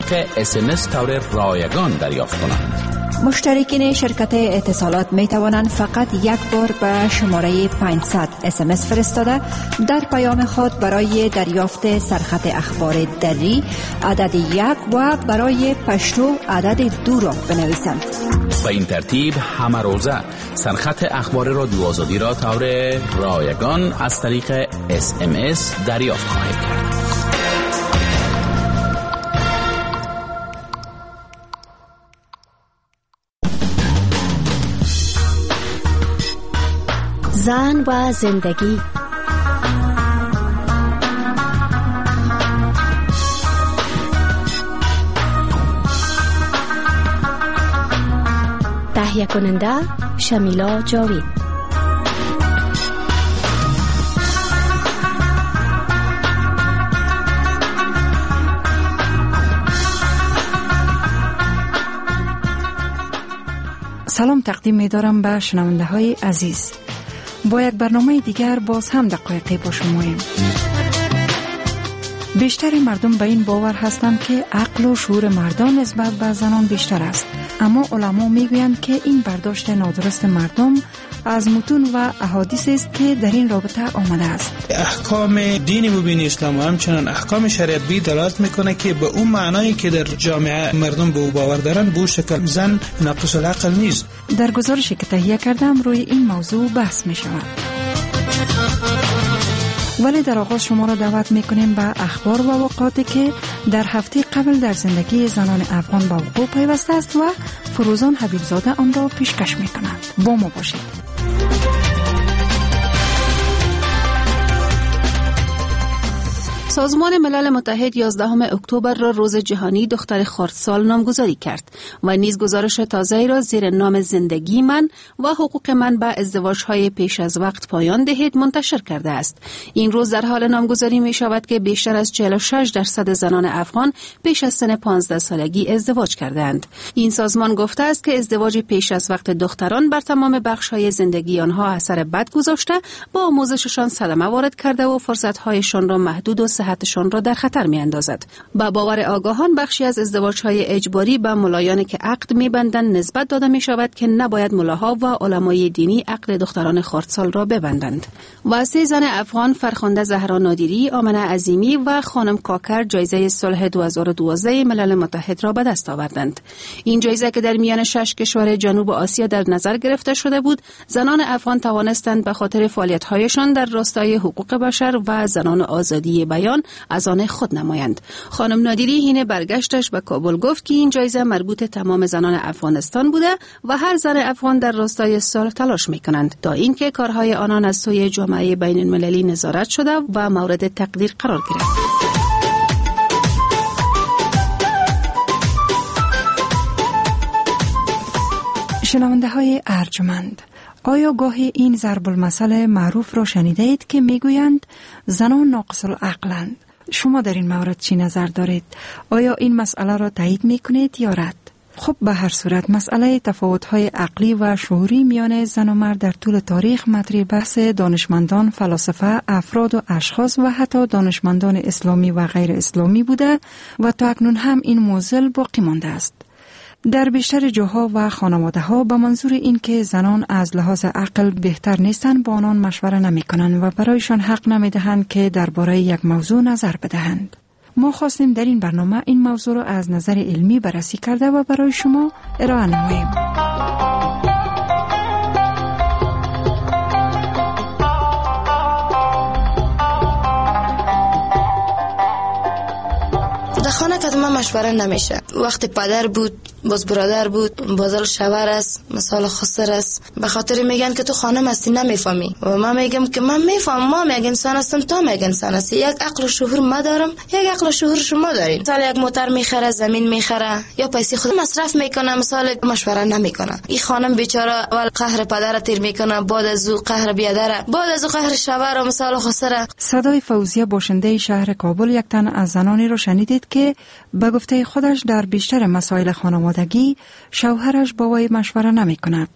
طریق SMS طور رایگان دریافت کنند. مشترکین شرکت اتصالات می توانند فقط یک بار به شماره 500 SMS فرستاده در پیام خود برای دریافت سرخط اخبار دری عدد 1 و برای پشتو عدد 2 را بنویسند. به این ترتیب همه روزه سرخط اخبار رادیو آزادی را طور رایگان از طریق SMS دریافت خواهید کرد. زن و زندگی. تهیه کننده شمیلا جاوید. سلام تقدیم می دارم به شنونده های عزیز. با یک برنامه دیگر باز هم دقایقی با شماییم. بیشتر مردم به این باور هستند که عقل و شعور مردان نسبت به زنان بیشتر است، اما علما میگویند که این برداشت نادرست مردم از متون و احادیث است که در این رابطه آمده است. احکام دین مبین اسلام و همچنان احکام شریعت بی دلالت میکنه که به اون معنایی که در جامعه مردم به او باور دارن به شکل زن ناقص العقل نیست. در گزارشی که تهیه کردم روی این موضوع بحث می شود. ولی در آغاز شما را دعوت میکنیم به اخبار و واقعاتی که در هفته قبل در زندگی زنان افغان به وقوع پیوسته است و فروزان حبیبزاده آن را پیشکش میکنند. با ما باشید. سازمان ملل متحد 11 اکتبر را روز جهانی دختر خردسال نامگذاری کرد و نیز گزارش تازه‌ای را زیر نام زندگی من و حقوق من به ازدواج‌های پیش از وقت پایان دهید منتشر کرده است. این روز در حال نامگذاری می شود که بیشتر از 46% زنان افغان پیش از سن 15 سالگی ازدواج کردند. این سازمان گفته است که ازدواج پیش از وقت دختران بر تمام بخش‌های زندگی آنها اثر بد گذاشته، با آموزششان صدمه وارد کرده و فرصت‌هایشان را محدود و صحتشان را در خطر می اندازد. با باور آگاهان بخشی از ازدواج‌های اجباری به ملایانی که عقد می‌بندند نسبت داده می شود که نباید ملاها و علمای دینی عقد دختران خردسال را ببندند. و 3 زن افغان فرخنده زهرا نادری، آمنه عظیمی و خانم کاکر جایزه صلح 2012 ملل متحد را به دست آوردند. این جایزه که در میان 6 کشور جنوب آسیا در نظر گرفته شده بود، زنان افغان توانستند به خاطر فعالیت‌هایشان در راستای حقوق بشر و زنان آزادی بیان از آن خود نمایند. خانم نادری حین برگشتش به کابل گفت که این جایزه مربوط تمام زنان افغانستان بوده و هر زن افغان در راستای صلح تلاش می‌کنند تا اینکه کارهای آنان از سوی جامعه بین المللی نظارت شده و مورد تقدیر قرار گرفت. شنونده های ارجمند، آیا گاهی این ضرب المثل معروف را شنیده اید که میگویند زنان ناقص العقلند؟ شما در این مورد چی نظر دارید؟ آیا این مسئله را تایید میکنید یا رد؟ خب به هر صورت مسئله تفاوت‌های عقلی و شعوری میان زن و مرد در طول تاریخ مطرح بحث دانشمندان، فلاسفه، افراد و اشخاص و حتی دانشمندان اسلامی و غیر اسلامی بوده و تا اکنون هم این موضوع باقی مانده است. در بیشتر جاها و خانواده ها به منظور این که زنان از لحاظ عقل بهتر نیستند با آنان مشوره نمی کنند و برایشان حق نمی دهند که درباره یک موضوع نظر بدهند. ما خواستیم در این برنامه این موضوع را از نظر علمی بررسی کرده و برای شما ارائه نماییم. در خانه که من مشوره نمیشه. وقتی پدر بود، باز برادر بود، بازال شوهر است، مثال خسر است. به خاطر میگن که تو خانم هستی نمیفهمی و من میگم که من میفهمم. ما میگن انسان هستم، تو میگن انسان هستی. یک عقل و شعور ما دارم، یک عقل و شعور شما دارین. مثلا یک موتر میخره، زمین میخره یا پیسې خود مصرف میکنه، مثال مشوره نمیکنه. این خانم بیچاره اول قهر پدر تیر میکنه، بعد از او قهر بیادر، بعد از او قهر شوهر و مثال خسر. صدای فوزیه باشنده شهر کابل یک تن از زنانی رو شنیدید که به گفته خودش در بیشتر مسائل خانوادگی شوهرش با وی مشوره نمی کند.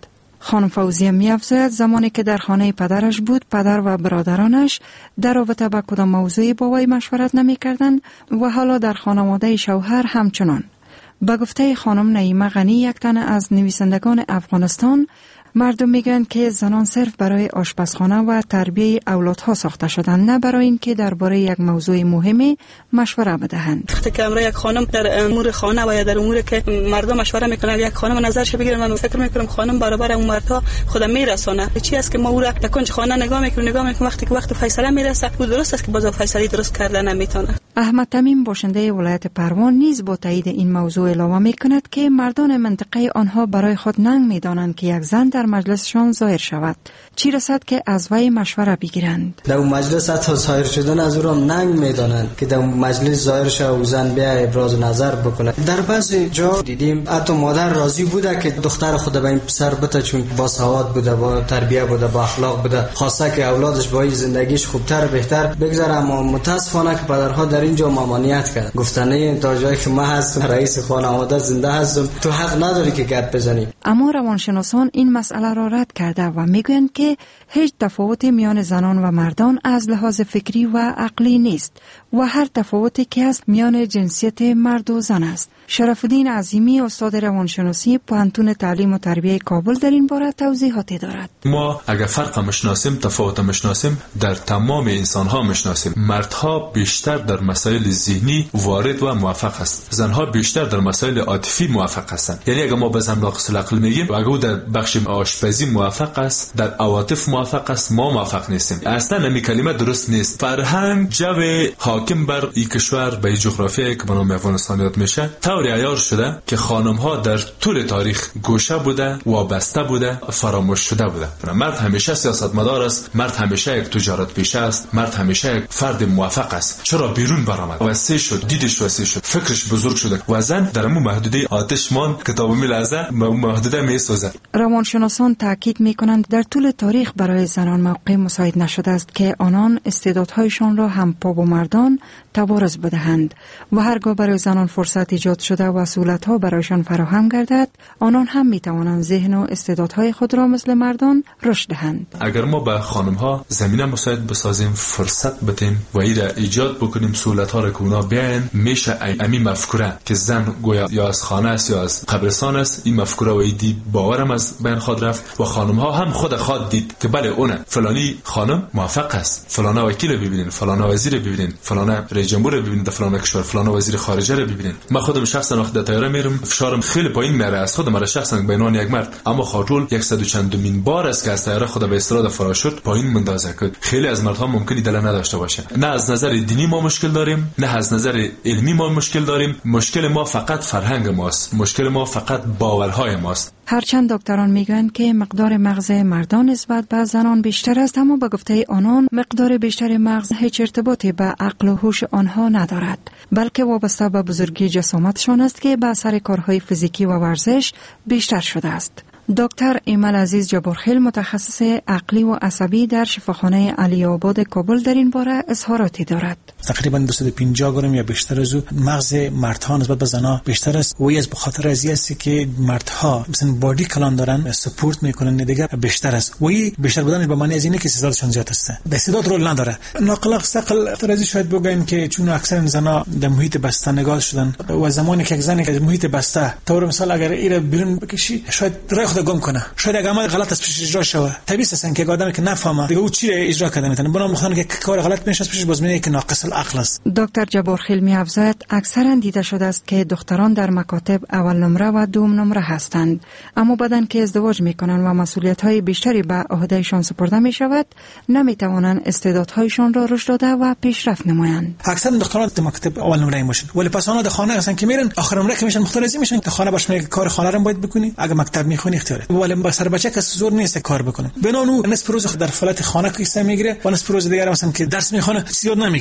خانم فوزیه می‌افزاید زمانی که در خانه پدرش بود، پدر و برادرانش در رابطه با کدام موضوعی با وی مشورت نمی‌کردند و حالا در خانواده شوهر همچنان. به گفته خانم نعیمه غنی، یک تن از نویسندگان افغانستان، مردم میگن که زنان صرف برای آشپزخانه و تربیت اولادها ساخته شدند، نه برای اینکه درباره یک موضوع مهمی مشوره بدهند. وقتی که امروز یک خانم در امور خانه و یا در اموری که مردم مشوره میکنن، یک خانم نظرش بگیرن، من فکر میکنم خانم برابر اون مردها خودم میرسونه. چی است که ما او را در کنج خانه نگاه میکنیم وقتی که وقت فیصله میرسه، او درست است که باز فیصله درست کردن نمیتونه. احمد تمیم باشنده ولایت پروان نیز با تایید این موضوع اعلام میکند که مردان منطقه آنها برای خود ننگ میدانند که یک زن در مجلسشان ظاهر شود، چی رسد که از وی مشوره بگیرند. در مجلس حتی ظاهر شدن از او را ننگ میدانند که در مجلس ظاهر شود و زن بیا ابراز نظر بکنه. در بعضی جا دیدیم حتی مادر راضی بوده که دختر خود به این پسر بده، چون با سواد بوده، با تربیت بوده، با اخلاق بوده، خواسته که اولادش با زندگیش خوبتر بهتر بگذره. اما متاسفانه که پدرها در اینجا ممانعت کرد، گفتن نه تا جایی که ما هستم رئیس خانواده زنده هستم، تو حق نداری که گپ بزنی. اما روانشناسان این مسئله را رد کرده و میگویند که هیچ تفاوتی میان زنان و مردان از لحاظ فکری و عقلی نیست و هر تفاوتی که هست میان جنسیت مرد و زن است. شرف الدین عظیمی، استاد روانشناسی، پوهنتون تعلیم و تربیت کابل، در این باره توضیحاتی دارد. ما اگر فرق مشناسیم، تفاوت مشناسیم، در تمام انسان ها مشناسیم. مردها بیشتر در مسائل ذهنی وارد و موفق است، زنها بیشتر در مسائل عاطفی موفق هستند. یعنی اگر ما به زن ناقص العقل میگیم، اگر او در بخش آشپزی موفق است، در عواطف موفق است، ما موفق نیستیم. اصلا این کلمه درست نیست. فرهنگ جو حاکم بر این کشور به جغرافیایی که به نام افغانستان یاد میشه طوری عیار شده که خانم ها در طول تاریخ گوشه بوده، وابسته بوده، فراموش شده بوده. مرد همیشه سیاستمدار است، مرد همیشه یک تجارت پیشه است، مرد همیشه یک فرد موفق است. چرا بیرون برآمد، وسیع شد، دیدش وسیع شد، فکرش بزرگ شده و زن در اون محدوده آتش مان کتاب میلرزه، به اون محدوده میسوزه. روانشناسان تاکید میکنند در طول تاریخ برای زنان موقع مساعد نشده است که آنان استعدادهایشان را هم پا با مردان توارث بدهند و هرگاه برای زنان فرصت ایجاد شده و سهولت‌ها برایشان فراهم گردد، آنان هم میتوانند ذهن و استعدادهای خود را مثل مردان رشد دهند. اگر ما به خانم‌ها زمینه مساعد بسازیم، فرصت بدیم و ایرا ایجاد بکنیم، سهولت‌ها را که اونا بیان، میشه امی مفکوره که زن گویا یا از خانه است یا از قبرستان است، این مفکوره و ایدی باورم از بین خود رفت و خانم‌ها هم خود دید که بله اونه فلانی خانم موفق است، فلانا وکیل ببینین، فلانا وزیر ببینین، فلانا رئیس جمهور ببینین، فلانا کشور، فلانا وزیر خارجه رو ببینین. من خودم شخصا وقت در طیاره میرم فشارم خیلی پایین میره از خودم را شخصا به عنوان یک مرد، اما خاطر 100 و چندمین بار است که از طیاره خود به استراده فرار شد پایین مندازه کرد. خیلی از مردها ممکنه دل نداشته باشه. نه از نظر دینی ما مشکل داریم، نه از نظر علمی ما مشکل داریم. مشکل ما فقط فرهنگ ماست، مشکل ما فقط باورهای ماست. هرچند دکتران میگن که مقدار مغز مردان نسبت به زنان بیشتر است، اما به گفته آنان مقدار بیشتر مغز هیچ ارتباطی به عقل و هوش آنها ندارد، بلکه وابسته به بزرگی جسامتشان است که به اثر کارهای فیزیکی و ورزش بیشتر شده است. دکتر ایمل عزیز جبارخیل، متخصص عقلی و عصبی در شفاخانه علی آباد کابل، در این باره اظهاراتی دارد. تقریبا 250 گرم یا بیشتر از مغز مردها نسبت به زنها بیشتر است و از بخاطر از است که مردها مثلا بادی کلان دارن، سپورت میکنن، دیگه بیشتر است و بیشتر بودن به معنی از اینه که استعدادشون زیاد است. استعداد رول نداره. ناقل عقل ترازی شاید بگیم که چون اکثر زنها در محیط بسته نگاه شدن و زمانی که یک زنی که محیط بسته طور مثال اگر ایره بیرون بکشی شاید راه خود گم کنه، شاید اگه عمل غلط از پیش اجرا شود. طبیعی است که آدمی که نفهمه دیگه او چی اجرا کرده میتونه بنا مخاطر که کار غلط میشه از پیش باز میگه که ناقص العقل است. دکتر جبارخیل می‌افزاید اکثرا دیده شده است که دختران در مکاتب اول نمره و دوم نمره هستند، اما بعدن که ازدواج میکنن و مسئولیت‌های بیشتری به عهدهشان سپرده میشود نمیتوانند استعدادهایشان را رشد داده و پیشرفت نمایند. اکثر دختران در مکاتب اول نمره میشن ولی پس آنها در خانه هستن که میرن آخر نمره که میشن مختلفی میشن. در خانه باش میگه کار خانه رو باید بکنی، اگه مکتب میخونی اختیاره، ولی با سر بچه کس زور نیست کار بکنه. بنانو نصف روز در فلات خانه کیسه میگیره و نصف روز دیگه مثلا که درس میخونه زیاد نمیگیره. مثلا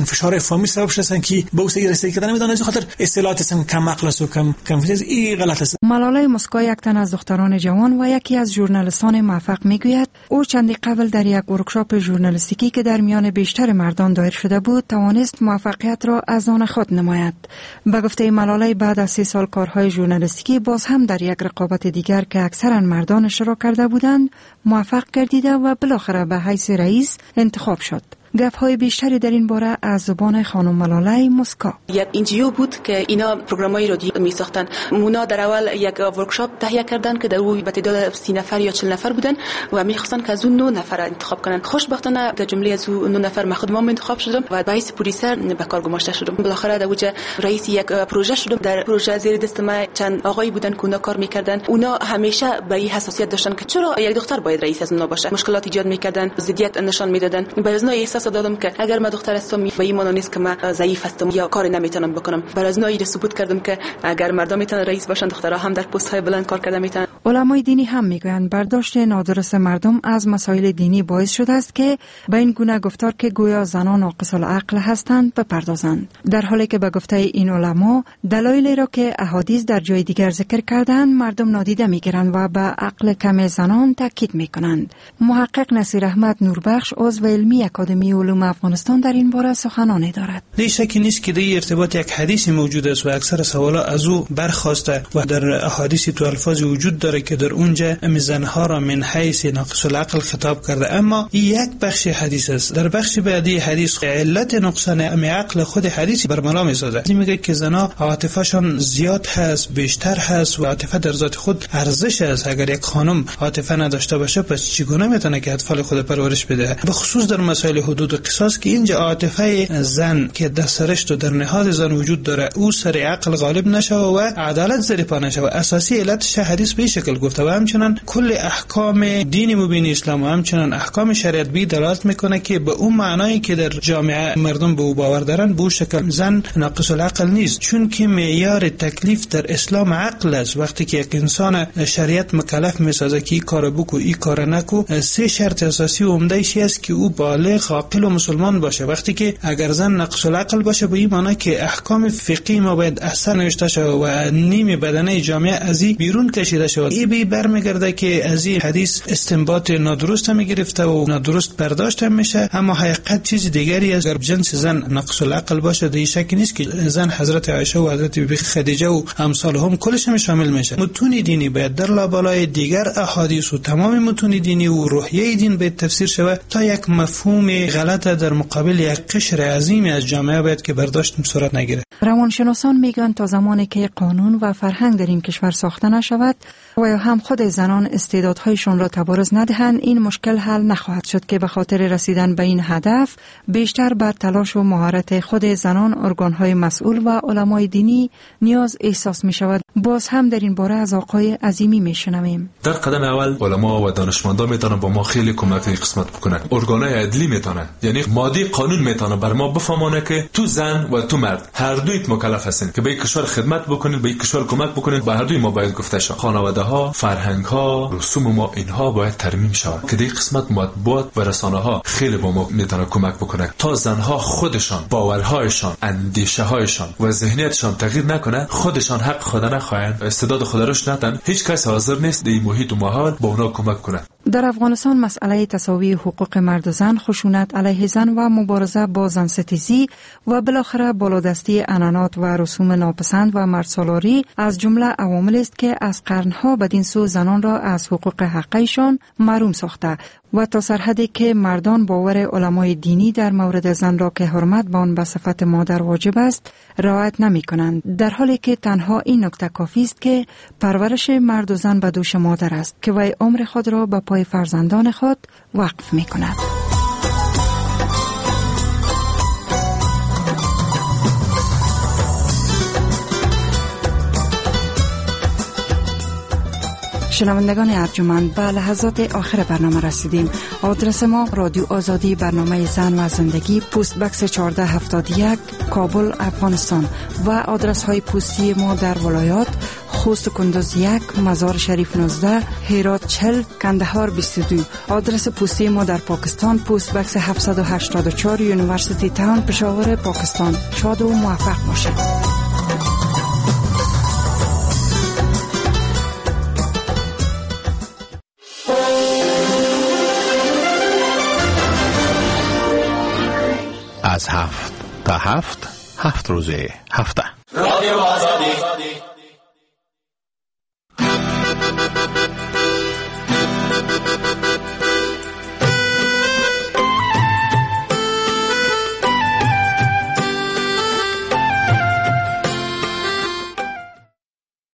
مثلا فشار فامی سبب شدن که به اوسه رسیدگی کردن نمیدونه، از خاطر اصطلاحات مثلا کم عقل است و کم فیز این غلط است. ملاله موسکا یک تن از دختران جوان و یکی از ژورنالیستان موفق میگوید او چندی قبل در یک ورکشاپ ژورنالیستیکی که در میان بیشتر مردان دایر شده بود توانست موفقیت را از آن خود نماید. به گفته ملاله بعد از 3 سال کارهای ژورنالیستیکی باز هم در یک رقابت دیگر که اکثرا مردان اشتراک کرده بودند موفق گردیده و بالاخره به حیث رئیس انتخاب شد. گفت‌های بیشتری در این باره از زبان خانم ملاله موسکا. یک NGO بود که اینا پروگرام‌های رادیو می‌ساختن. اونا در اول یک ورکشاپ تهیه کردن که در اون به تعداد 30 نفر یا 40 نفر بودن و می‌خواستن که از اون 9 نفر انتخاب کنن. خوشبختانه در جمله از اون 9 نفر من خودم انتخاب شدم و به حیث پروډوسر به کار گماشته شدم. بالاخره در وجه رئیس یک پروژه شدم. در پروژه زیر دست ما چند آقایی بودن که اونا کار می‌کردن. اونا همیشه به این حساسیت داشتن که چرا یک دختر باید رئیس از اونا باشه. مشکلات ایجاد می‌کردن، ضدیت نشان می‌دادن. برای از احساس دادم که اگر من دختر هستم به این معنی نیست که من ضعیف هستم یا کار نمیتونم بکنم. برای از نوعی ثبوت کردم که اگر مردم میتونن رئیس باشن دخترها هم در پست های بلند کار کرده میتونن. علمای دینی هم میگویند برداشت نادرست مردم از مسائل دینی باعث شده است که به این گونه گفتار که گویا زنان ناقص العقل هستند بپردازند، در حالی که به گفته این علما دلایلی را که احادیث در جای دیگر ذکر کردند مردم نادیده میگیرند و به عقل کم زنان تاکید میکنند. محقق نصیر احمد نوربخش عضو علمی اکادمی علوم افغانستان در این باره سخنانی دارد. شکی نیست که در ارتباط یک حدیث موجود است و اکثر سوالا از او برخاسته و در احادیث تو الفاظ وجود داره که در اونجا زنها را من حیث ناقص العقل خطاب کرده، اما این یک بخش حدیث است. در بخش بعدی حدیث علت نقصان عقل خود حدیث برملا میسازه. میگه که زنا عاطفه‌شان زیاد هست، بیشتر هست و عاطفه در ذات خود ارزش است. اگر یک خانم عاطفه نداشته باشه پس چگونه میتونه که اطفال خود پرورش بده؟ به خصوص در مسائل حدود و قصاص که اینجا عاطفه زن که در سرشت و در نهاد زن وجود داره او سر عقل غالب نشه و عدالت زیر پا نشه و اساسی علتش حدیث به شکل گفته و همچنان کل احکام دین مبین اسلام و همچنان احکام شریعت بی دلالت میکنه که به اون معنایی که در جامعه مردم به او باور دارن به شکل زن ناقص العقل نیست، چون که معیار تکلیف در اسلام عقل است. وقتی که یک انسان شریعت مکلف میسازه که این کارو بکو این کارو نکو، 3 شرط اساسی و عمده ای است که او بالغ عاقل و مسلمان باشه. وقتی که اگر زن ناقص العقل باشه به این معنی که احکام فقهی ما باید اثر نوشته شود و نیم بدنه جامعه از این بیرون کشیده شود. این به برمیگرده که از این حدیث استنباط نادرست هم گرفته و نادرست برداشت هم میشه، اما حقیقت چیز دیگری است. در جنس زن ناقص العقل باشه در شک نیست که زن حضرت عایشه و حضرت بیبی خدیجه و امثال هم کلش هم شامل میشه. متون دینی باید در لابلای دیگر احادیث و تمام متون دینی و روحیه دین باید تفسیر شود تا یک مفهوم غلط در مقابل یک قشر عظیمی از جامعه باید که برداشت صورت نگیره. روانشناسان میگن تا زمانی که قانون و فرهنگ در این کشور ساخته نشود و یا هم خود زنان استعدادهایشان را تبارز ندهند این مشکل حل نخواهد شد که به خاطر رسیدن به این هدف بیشتر بر تلاش و مهارت خود زنان، ارگانهای مسئول و علمای دینی نیاز احساس می شود. باز هم در این باره از آقای عظیمی می شنویم. در قدم اول علما و دانشمندان میتونن با ما خیلی کمک قسمت بکنن. ارگانهای عدلی میتونن، یعنی ماده قانون میتونه بر ما بفهمونه که تو زن و تو مرد هر دویت مکلف هستین که به کشور خدمت بکنید، به کشور کمک بکنید. به هر دوی ما باید گفته شه. خانواده ها، فرهنگ ها، رسوم ما اینها باید ترمیم شود که در قسمت مطبوعات و رسانه ها خیلی با ما میتونه کمک بکنه تا زنها خودشان باورهایشان، اندیشه هایشان و ذهنیتشان تغییر نکنه، خودشان حق خود نخواهند، استعداد خود روش ندن. هیچ کس حاضر نیست در محیط و ماحول با اونا کمک کنه. در افغانستان مسئله تساوی حقوق مرد و زن، خشونت علیه زن و مبارزه با زن ستیزی و بالاخره بالادستی عنعنات و رسوم ناپسند و مردسالاری از جمله عوامل است که از قرنها بدین سو زنان را از حقوق حقیقیشان محروم ساخته و تا سرحدی که مردان باور علمای دینی در مورد زن را که حرمت به آن به صفت مادر واجب است رعایت نمی کنند، در حالی که تنها این نکته کافی است که پرورش مرد و زن به دوش مادر است که وی عمر خود را به پای فرزندان خود وقف می کند. شنوندگان ارجمند، به لحظات آخر برنامه رسیدیم. آدرس ما رادیو آزادی، برنامه زن و زندگی، پست بکس 1471 کابل افغانستان و آدرس های پستی ما در ولایات: خوست کندوز 1، مزار شریف 19، هرات 40، کندهار 22. آدرس پستی ما در پاکستان: پست بکس 784 یونیورسیتی تاون، پشاور، پاکستان. شاد و موفق باشید. از 7 تا 7 روز هفته. رادیو